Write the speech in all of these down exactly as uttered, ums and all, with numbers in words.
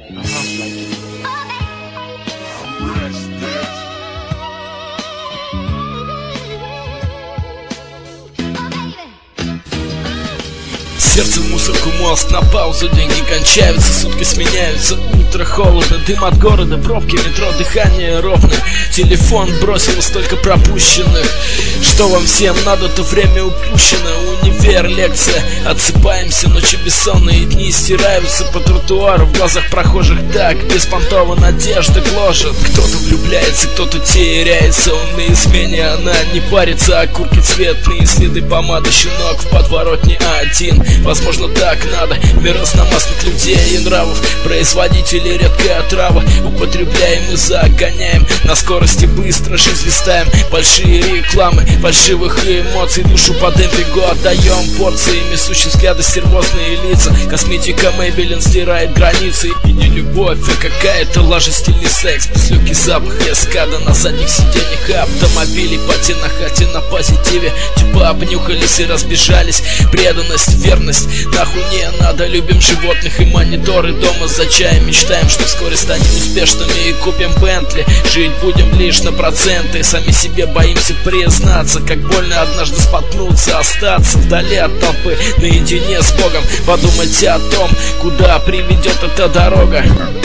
Сердце в мусорку, мозг на паузу, деньги кончаются, сутки сменяются, утро холодно, дым от города, пробки, метро, дыхание ровно. Телефон бросил столько пропущенных, что вам всем надо, то время упущено. Универ, лекция, отсыпаемся, ночи бессонные, дни стираются по тротуару, в глазах прохожих так беспонтово надежды гложет. Кто-то влюбляется, кто-то теряется, он на измене, она не парится, окурки цветные, следы помады, щенок в подворотне один. Возможно, так надо, мир разномастных людей и нравов, производители редкая отрава, употребляем и загоняем, на скорости быстро жизнь листаем, большие рекламы, фальшивых эмоций, душу по демпингу отдаем порциями, сущие взгляды, стервозные лица, косметика Maybelline стирает границы, и не любовь, а какая-то лажа, стильный секс, плюс легкий запах эскада на задних сиденьях автомобилей, пати на хате на позитиве, типа обнюхались и разбежались, преданность, верность, нахуй не надо, любим животных и мониторы дома за чаем, мечтаем, что вскоре станем успешными и купим Бентли, жить будем лишь на проценты, сами себе боимся признаться, как больно однажды споткнуться, остаться вдали от толпы, наедине с Богом, подумайте о том, куда приведет эта дорога.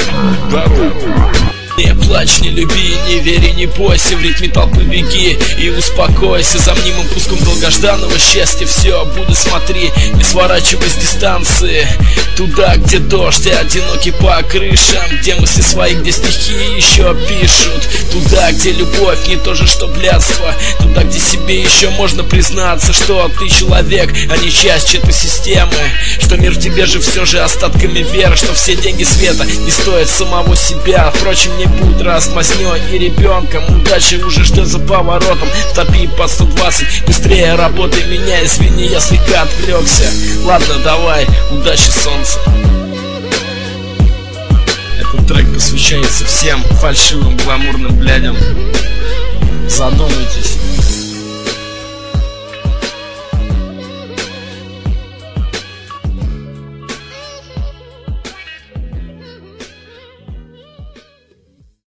Дорога. Не плачь, не люби, не вери, не бойся, в ритме толпы беги и успокойся. За мнимым куском долгожданного счастья все, буду смотри, не сворачивай с дистанции, туда, где дождь и одинокий по крышам, где мысли свои, где стихи еще пишут, туда, где любовь не то же, что блядство, туда, где себе еще можно признаться, что ты человек, а не часть чьей-то системы, что мир в тебе же все же остатками веры, что все деньги света не стоят самого себя. Впрочем, не будь размазнёй и ребенком, удача уже ждет за поворотом, втопи под сто двадцать, быстрее работай, меня извини, я слегка отвлекся. Ладно, давай, удачи, солнце. Этот трек посвящается всем фальшивым гламурным блядям. Задумайтесь.